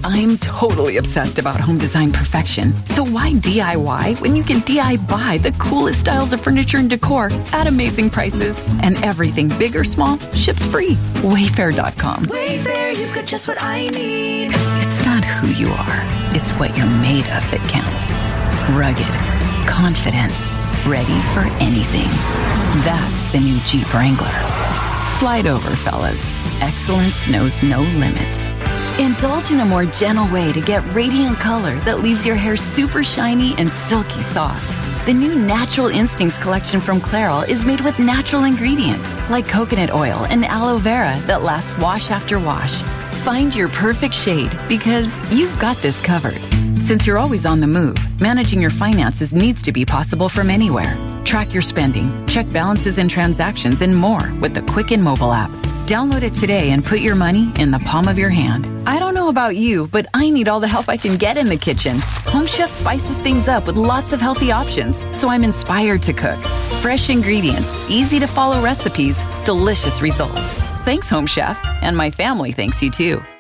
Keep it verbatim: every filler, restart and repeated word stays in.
I'm totally obsessed about home design perfection. So why D I Y when you can D I Y the coolest styles of furniture and decor at amazing prices? And everything, big or small, ships free. Wayfair dot com. Wayfair, you've got just what I need. It's not who you are. It's what you're made of that counts. Rugged, confident, ready for anything. That's the new Jeep Wrangler. Slide over, fellas. Excellence knows no limits. Indulge in a more gentle way to get radiant color that leaves your hair super shiny and silky soft. The new Natural Instincts collection from Clairol is made with natural ingredients like coconut oil and aloe vera that last wash after wash. Find your perfect shade because you've got this covered. Since you're always on the move, managing your finances needs to be possible from anywhere. Track your spending, check balances and transactions, and more with the Quicken mobile app. Download it today and put your money in the palm of your hand. I don't know about you, but I need all the help I can get in the kitchen. Home Chef spices things up with lots of healthy options, so I'm inspired to cook. Fresh ingredients, easy to follow recipes, delicious results. Thanks, Home Chef, and my family thanks you too.